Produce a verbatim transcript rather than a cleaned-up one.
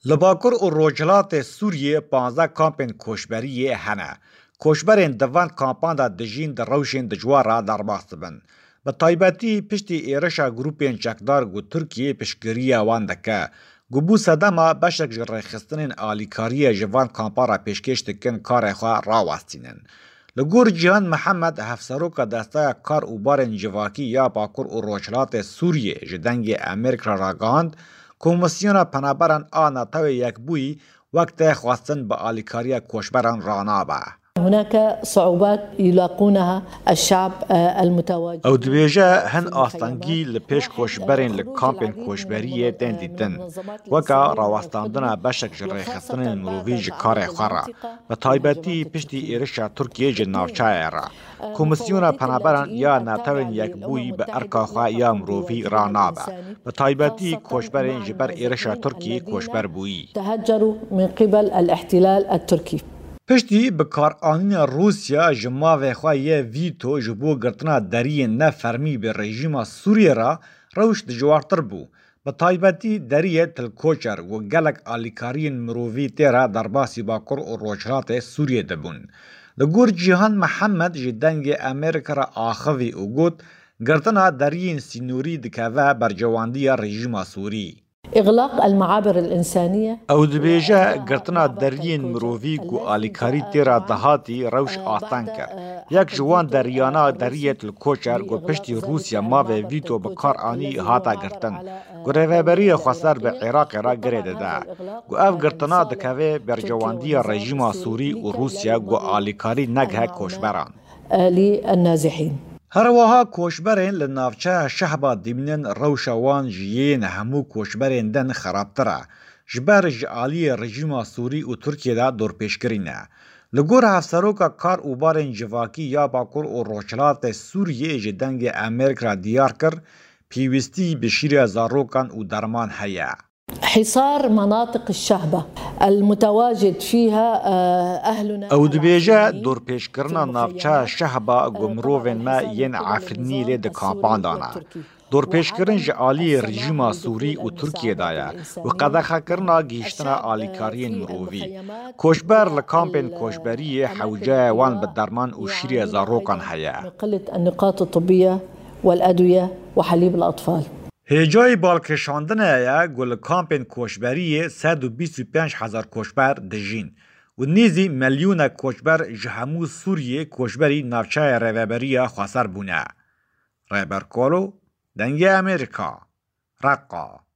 لباکر و روجلات سوریه پانزده کامپین کوشبریه هنه. کوشبرین دوان کامپان دا دجین در روشین دجوارا درباست بن. به تایبتی پشتی ایرشا گروپین چکدار گو ترکیه پشگریه وان دکه. گو بو سدما بشک جره خستنین آلیکاریه جوان کامپارا پیشکش دکن کار خواه راواستینن. لگور جهان محمد هفسروکا دسته کار اوبارن جواکی یا باکر و روجلات سوریه جدنگ امریکا راگاند کمیسیون پنابران آنا تاوی یک بوی وقت خواستن با آلیکاریا کوشبران رانابه. هناك صعوبات يلاقونها الشعب المتواجد. او دبیجه هن آستانگی لپیش کوشبرین لکامپین کوشبریه دن دیدن. وکا راوستاندن بشک جره خستن مرووی جکار خواه و تایبتی پشتی ایرشا ترکیه جناوچای را. کمیسیون پنابران یا ناتوین یک بوی به ارکا خواه یا مرووی رانابه و تایبتی کوشبرین جبر ایرشا ترکیه کوشبر بویی. تهجروا من قبل الاحتلال التركي. پشتی بکارآنین روسیا جماوه خواه ویتو جبو گرتنا دری نفرمی به رژیم سوریه را روش دجوارتر بو. به تایبتی دری تلکوچر و گلک آلیکارین مرووی تیرا در باسی باکر و روجلات سوریه دبون. لگور جهان محمد جدنگ امریکا را آخوی او گوت گرتنا درین سینوری دکوه بر جواندی رژیم سوری. إغلاق المعابر الإنسانية او دبیجه گرتنا درین مرووی گو آلیکاری تیرا دهاتی روش آستان کر. یک جوان دریانا دریت لکوچر گو پشتی روسیا ماوه ویتو بکار آنی هاتا گرتن. گو روابری خسر به عراق را گرده ده. گو اف گرتنا دکوه بر جواندی رژیم سوری و روسیا گو آلیکاری نگه کوشبران. للنازحين. هرواها کوشبرین لنافچه شهبا دیمنن روشوان جیین همو کوشبرین دن خرابتره. جبر جعالی رژیم سوری و ترکیه دا دور پیشگرینه. لگور هفسروکا کار اوبارین جواکی یا باکر و روجلات سوریه جدنگ امریکا دیار کر پیوستی بشیر زاروکان و درمان هیا. حصار مناطق الشهبة المتواجد فيها أهلنا او دبیجه دور پیش کرنا نافچه شهبا گمروین ما ین عفرنی لید کامپان دانا. دور پیش کرن جعالی رژیم سوری و ترکیه دایا و قدخه کرنا گیشتنا آلیکارین مرووی. کوشبر لکامپین کوشبری حوجه وان بدرمان و شیری زاروکان هیا. قلة النقاط الطبية والأدوية وحليب الأطفال. هجای بالکشاندنه یا گل کامپین کوشبریه صد و بیست و پنج هزار کوشبر دجین و نیزی میلیون کوشبر جهمو سوریه کوشبری نافچه روابریه خسر بونه. ریبر کولو دنگ امریکا رقا